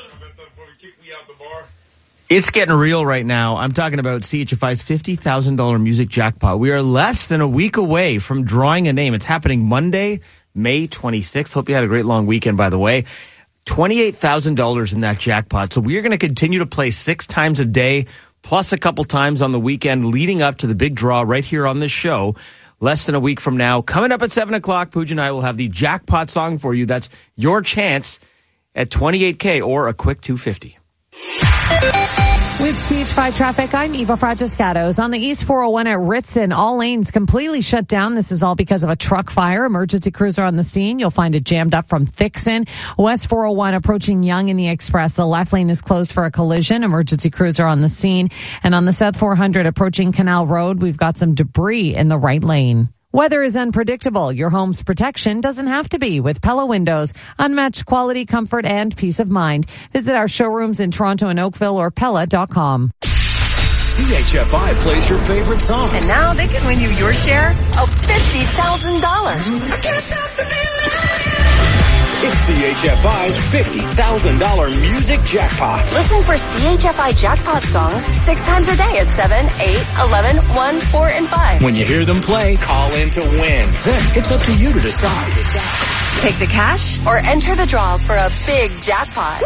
It's getting real right now. I'm talking about CHFI's $50,000 music jackpot. We are less than a week away from drawing a name. It's happening Monday, May 26th. Hope you had a great long weekend, by the way. $28,000 in that jackpot. So we're going to continue to play 6 times a day, plus a couple times on the weekend leading up to the big draw right here on this show. Less than a week from now. Coming up at 7 o'clock, Pooja and I will have the jackpot song for you. That's your chance at $28K or a quick $250. With CH5 traffic, I'm Eva Fragiscatos. On the East 401 at Ritson, all lanes completely shut down. This is all because of a truck fire. Emergency crews are on the scene. You'll find it jammed up from Thixon. West 401 approaching Yonge in the Express. The left lane is closed for a collision. Emergency crews are on the scene. And on the South 400 approaching Canal Road, we've got some debris in the right lane. Weather is unpredictable. Your home's protection doesn't have to be with Pella Windows. Unmatched quality, comfort, and peace of mind. Visit our showrooms in Toronto and Oakville or Pella.com. CHFI plays your favorite songs. And now they can win you your share of $50,000. It's CHFI's $50,000 music jackpot. Listen for CHFI jackpot songs 6 times a day at 7, 8, 11, 1, 4, and 5. When you hear them play, call in to win. Then it's up to you to decide. Take the cash or enter the draw for a big jackpot.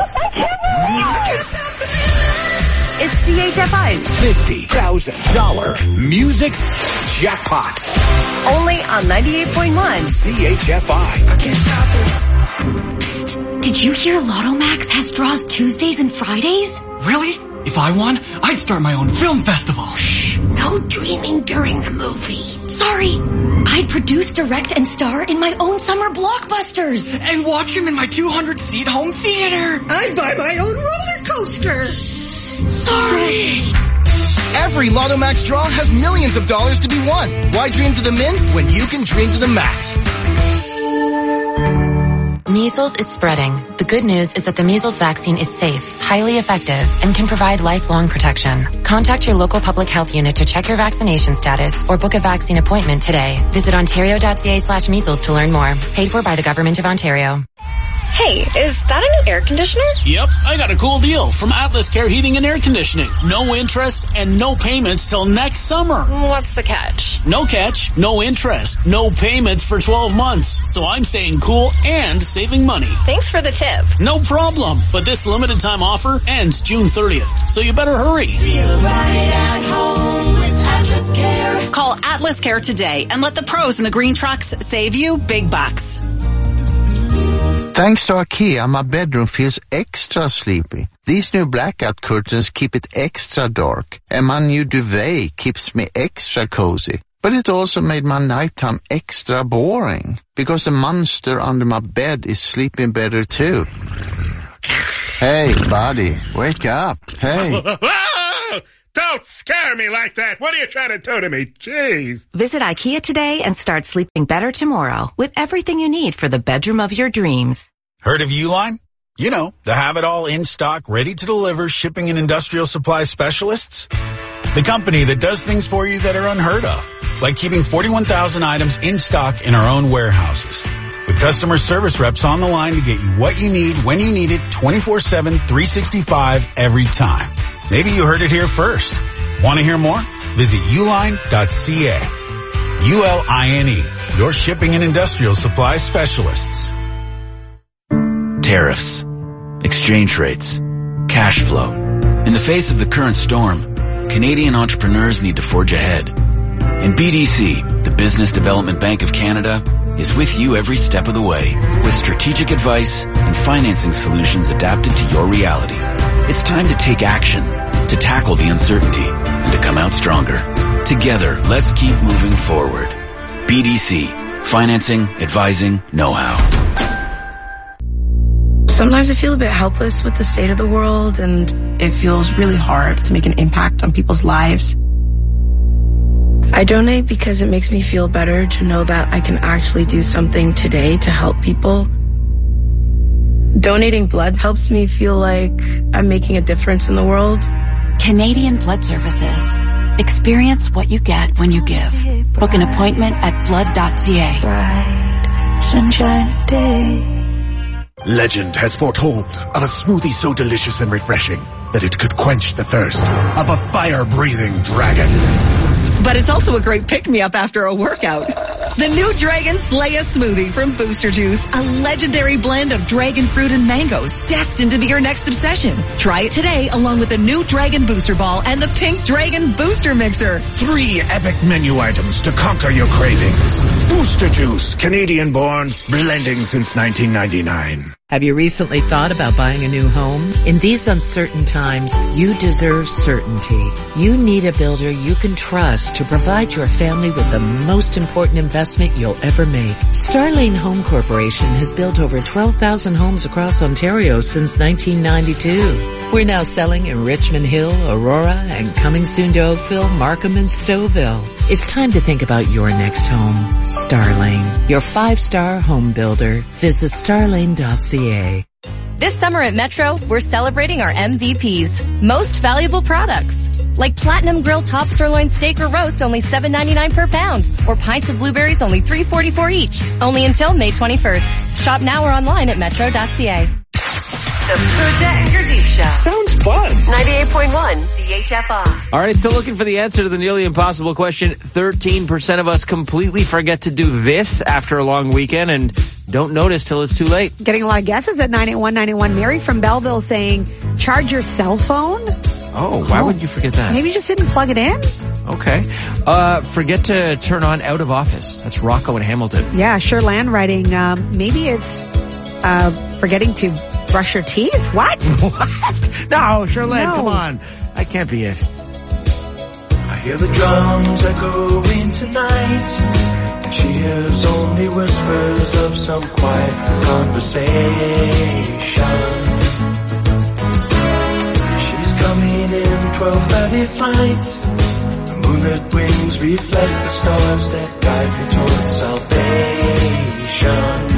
It's CHFI's $50,000 music jackpot. Only on 98.1 CHFI. I can't stop it. Psst, did you hear Lotto Max has draws Tuesdays and Fridays? Really? If I won, I'd start my own film festival. Shh, no dreaming during the movie. Sorry, I'd produce, direct, and star in my own summer blockbusters. And watch them in my 200-seat home theater. I'd buy my own roller coaster. Sorry. Every Lotto Max draw has millions of dollars to be won. Why dream to the min when you can dream to the max? Measles is spreading. The good news is that the measles vaccine is safe, highly effective, and can provide lifelong protection. Contact your local public health unit to check your vaccination status or book a vaccine appointment today. Visit ontario.ca/measles to learn more. Paid for by the Government of Ontario. Hey, is that a new air conditioner? Yep, I got a cool deal from Atlas Care Heating and Air Conditioning. No interest and no payments till next summer. What's the catch? No catch, no interest, no payments for 12 months. So I'm staying cool and saving money. Thanks for the tip. No problem, but this limited time offer ends June 30th, so you better hurry. Feel right at home with Atlas Care. Call Atlas Care today and let the pros in the green trucks save you big bucks. Thanks to IKEA, my bedroom feels extra sleepy. These new blackout curtains keep it extra dark, and my new duvet keeps me extra cozy. But it also made my nighttime extra boring, because the monster under my bed is sleeping better too. Hey, buddy, wake up. Hey. Don't scare me like that. What are you trying to do to me? Jeez. Visit IKEA today and start sleeping better tomorrow with everything you need for the bedroom of your dreams. Heard of Uline? You know, the have-it-all in-stock, ready-to-deliver shipping and industrial supply specialists. The company that does things for you that are unheard of, like keeping 41,000 items in stock in our own warehouses. With customer service reps on the line to get you what you need when you need it 24/7, 365 every time. Maybe you heard it here first. Want to hear more? Visit uline.ca. ULINE, your shipping and industrial supply specialists. Tariffs, exchange rates, cash flow. In the face of the current storm, Canadian entrepreneurs need to forge ahead. And BDC, the Business Development Bank of Canada, is with you every step of the way with strategic advice and financing solutions adapted to your reality. It's time to take action, to tackle the uncertainty, and to come out stronger. Together, let's keep moving forward. BDC, financing, advising, know-how. Sometimes I feel a bit helpless with the state of the world, and it feels really hard to make an impact on people's lives. I donate because it makes me feel better to know that I can actually do something today to help people. Donating blood helps me feel like I'm making a difference in the world. Canadian Blood Services. Experience what you get when you give. Book an appointment at blood.ca. Bright sunshine day. Legend has foretold of a smoothie so delicious and refreshing that it could quench the thirst of a fire-breathing dragon. But it's also a great pick-me-up after a workout. The new Dragon Slayer smoothie from Booster Juice, a legendary blend of dragon fruit and mangoes, destined to be your next obsession. Try it today along with the new Dragon Booster Ball and the Pink Dragon Booster Mixer. 3 epic menu items to conquer your cravings. Booster Juice, Canadian-born, blending since 1999. Have you recently thought about buying a new home? In these uncertain times, you deserve certainty. You need a builder you can trust to provide your family with the most important investment you'll ever make. Starlane Home Corporation has built over 12,000 homes across Ontario since 1992. We're now selling in Richmond Hill, Aurora, and coming soon to Oakville, Markham, and Stouffville. It's time to think about your next home. Starlane, your 5-star home builder. Visit starlane.ca. This summer at Metro, we're celebrating our MVPs, most valuable products. Like Platinum Grill top sirloin steak or roast, only $7.99 per pound. Or pints of blueberries, only $3.44 each. Only until May 21st. Shop now or online at metro.ca. The Pooja and Gurdeep Show. Sounds fun. 98.1 CHFR. All right, still looking for the answer to the nearly impossible question. 13% of us completely forget to do this after a long weekend and don't notice till it's too late. Getting a lot of guesses at 98191. Mary from Belleville saying, charge your cell phone? Oh, why would you forget that? Maybe you just didn't plug it in? Okay. Forget to turn on out of office. That's Rocco in Hamilton. Yeah, sure. Land writing. Maybe it's forgetting to brush your teeth? What? What? No, Sherlyn, come on. That can't be it. I hear the drums echoing tonight, and she hears only whispers of some quiet conversation. She's coming in 12:30 flight. The moonlit wings reflect the stars that guide me towards salvation.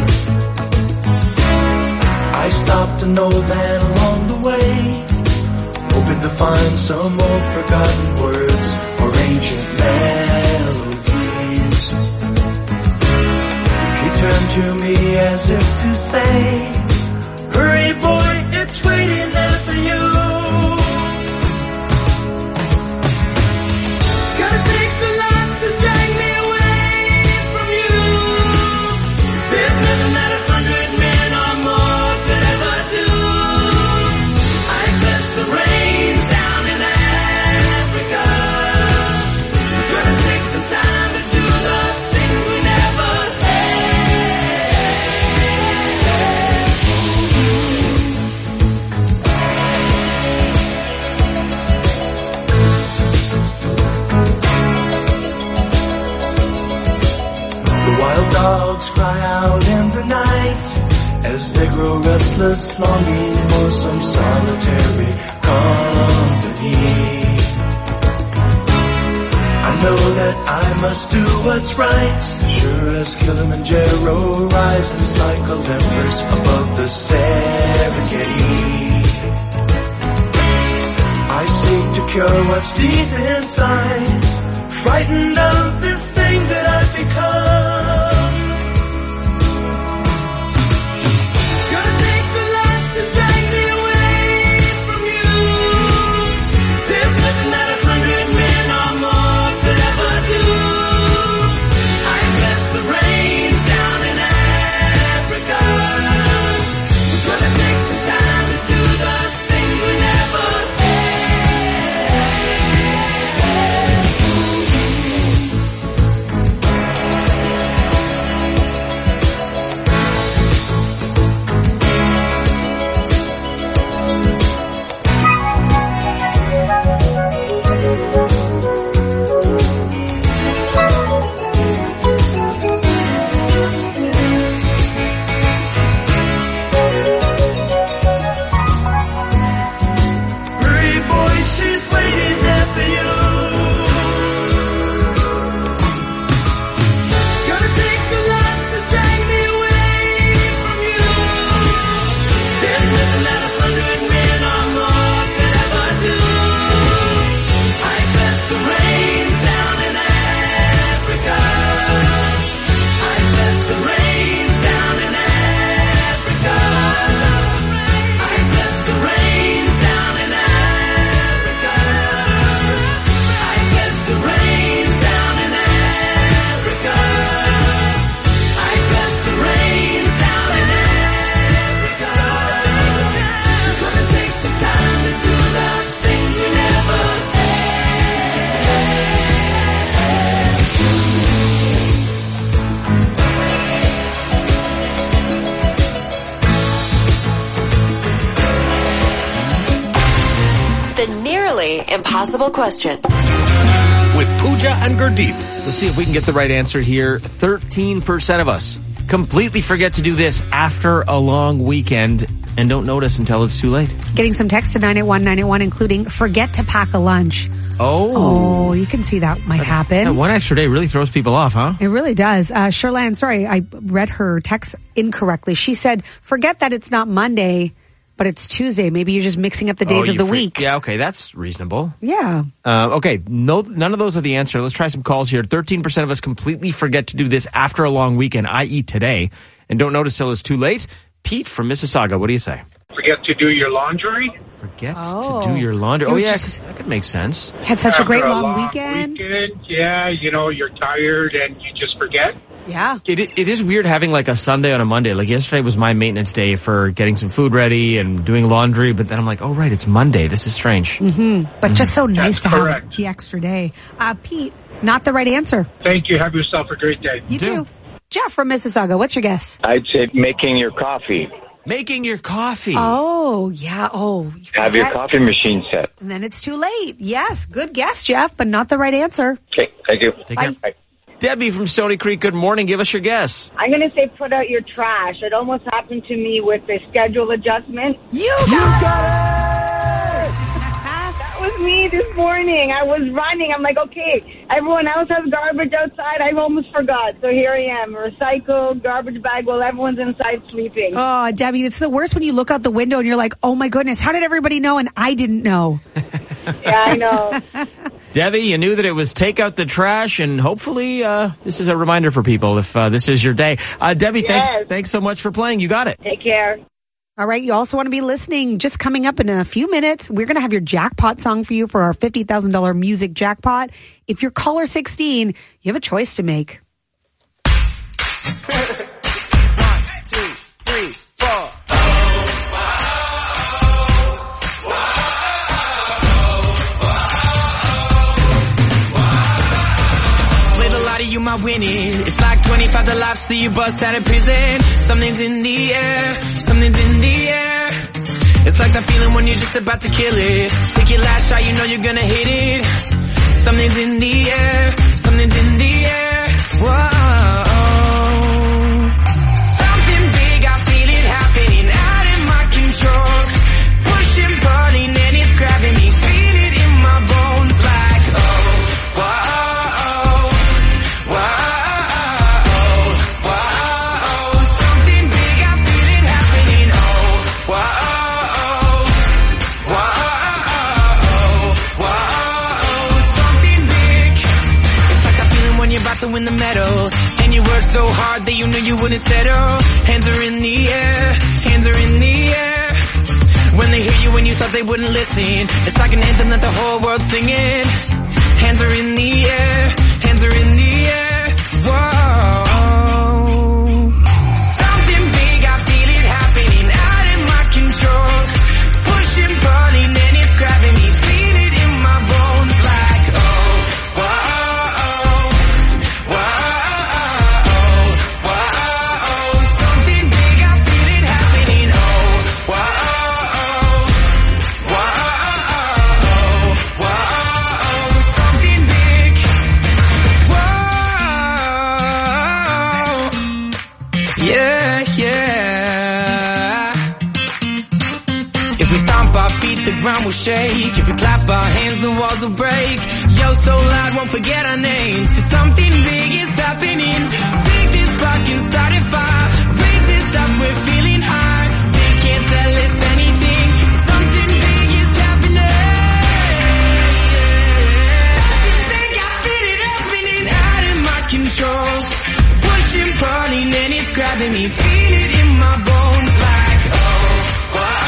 I stopped an old man along the way, hoping to find some old forgotten words or ancient melodies. He turned to me as if to say, hurry boy, it's waiting there for you. Gotta take the light to drag me away from you. There's nothing that 100 men or more could ever do. I bless the rains down in Africa. We're gonna take some time to do the things we never The wild dogs cry out in the night as they grow restless, longing for some solitary company. I know that I must do what's right, sure as Kilimanjaro rises like Olympus above the Serengeti. I seek to cure what's deep inside, frightened of this thing that I've become. Gonna take the light to drag me away from you. There's nothing that 100 men or more could ever do. I bless the rains down in Africa. We're gonna take some time to do the things we never had. really impossible question. With Pooja and Gurdeep. Let's see if we can get the right answer here. 13% of us completely forget to do this after a long weekend and don't notice until it's too late. Getting some text to 981-981, including forget to pack a lunch. Oh, you can see that might happen. That one extra day really throws people off, huh? It really does. Sherlan, sorry, I read her text incorrectly. She said, forget that it's not Monday, but it's Tuesday. Maybe you're just mixing up the days of the week. Yeah, okay, that's reasonable. Yeah. Okay, none of those are the answer. Let's try some calls here. 13% of us completely forget to do this after a long weekend, i.e. today, and don't notice till it's too late. Pete from Mississauga, what do you say? Forget to do your laundry. Forget to do your laundry. Oh, yeah, that could make sense. Had such a great After long weekend. Yeah, you're tired and you just forget. Yeah. It is weird having like a Sunday on a Monday. Like yesterday was my maintenance day for getting some food ready and doing laundry, but then I'm like, oh, right, it's Monday. This is strange. But just so nice That's to correct. have the extra day. Pete, not the right answer. Thank you. Have yourself a great day. You too. Jeff from Mississauga, what's your guess? I'd say making your coffee. Making your coffee. Oh, yeah. Oh, Have your coffee machine set. and then it's too late. Yes, good guess, Jeff, but not the right answer. Okay, thank you. Take care. Bye. Debbie from Stony Creek, good morning. Give us your guess. I'm going to say put out your trash. It almost happened to me with the schedule adjustment. You got it! That was me this morning. I was running. I'm like, okay, everyone else has garbage outside. I almost forgot. So here I am, recycle, garbage bag while everyone's inside sleeping. Oh, Debbie, it's the worst when you look out the window and you're like, oh my goodness, how did everybody know and I didn't know? Yeah, I know. Debbie, you knew that it was take out the trash, and hopefully this is a reminder for people if this is your day. Debbie, Yes. thanks so much for playing. You got it. Take care. All right, you also want to be listening. Just coming up in a few minutes, we're going to have your jackpot song for you for our $50,000 music jackpot. If you're caller 16, you have a choice to make. 1, 2, 3, 4. Played a lot of you might win it. It's like 25 to life, so you bust out of prison. Something's in the air, something's in the air. It's like that feeling when you're just about to kill it. Take your last shot, you know you're gonna hit it. Something's in the air, something's in the air. Whoa. Something big, I feel it happening out of my control. Pushing, pulling, and it's grabbing me. Feel it in my bones like, oh, whoa. To win the medal, and you worked so hard that you knew you wouldn't settle. Hands are in the air, hands are in the air. When they hear you when you thought they wouldn't listen, it's like an anthem that the whole world's singing. Hands are in the air, hands are in the air. Whoa. Something big, I feel it happening out of my control. Pushing, pulling, and it's grabbing me. Feel it in my bones like, oh, whoa. The ground will shake. If we clap our hands, the walls will break. Yo, so loud, won't forget our names. 'Cause something big is happening. Take this spark and start a fire. Raise this up, we're feeling high. They can't tell us anything. Something big is happening. Something big, I feel it happening out of my control. Pushing, pulling, and it's grabbing me. Feel it in my bones like, oh, whoa.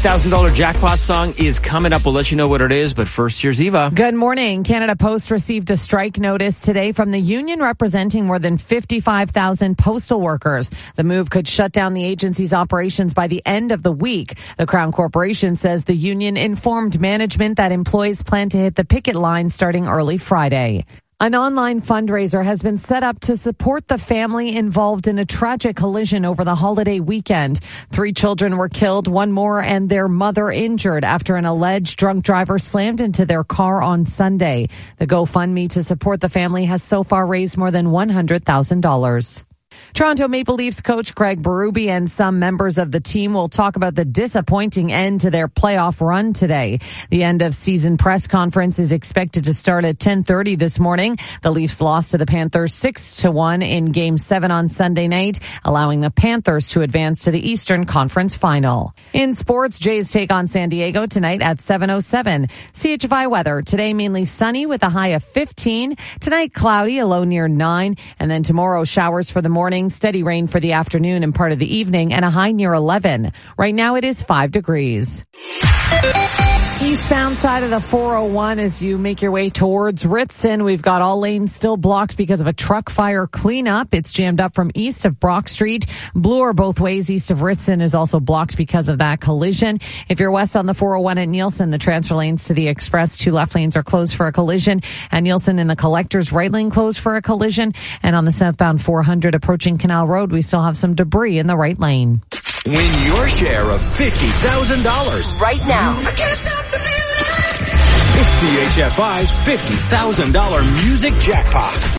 $50,000 jackpot song is coming up. We'll let you know what it is, but first, here's Eva. Good morning. Canada Post received a strike notice today from the union representing more than 55,000 postal workers. The move could shut down the agency's operations by the end of the week. The Crown Corporation says the union informed management that employees plan to hit the picket line starting early Friday. An online fundraiser has been set up to support the family involved in a tragic collision over the holiday weekend. 3 children were killed, 1 more and their mother injured after an alleged drunk driver slammed into their car on Sunday. The GoFundMe to support the family has so far raised more than $100,000. Toronto Maple Leafs coach Craig Berube and some members of the team will talk about the disappointing end to their playoff run today. The end of season press conference is expected to start at 10:30 this morning. The Leafs lost to the Panthers 6-1 in Game 7 on Sunday night, allowing the Panthers to advance to the Eastern Conference Final. In sports, Jays take on San Diego tonight at 7:07. CHFI weather. Today mainly sunny with a high of 15. Tonight cloudy, a low near 9. And then tomorrow showers for the morning, steady rain for the afternoon and part of the evening, and a high near 11. Right now it is 5 degrees. Eastbound side of the 401 as you make your way towards Ritson. We've got all lanes still blocked because of a truck fire cleanup. It's jammed up from east of Brock Street. Bloor both ways east of Ritson is also blocked because of that collision. If you're west on the 401 at Nielsen, the transfer lanes to the Express, 2 left lanes are closed for a collision. At Nielsen in the Collector's right lane closed for a collision. And on the southbound 400 approaching Canal Road, we still have some debris in the right lane. Win your share of $50,000 right now. I can't stop the feeling. It's CHFI's $50,000 music jackpot.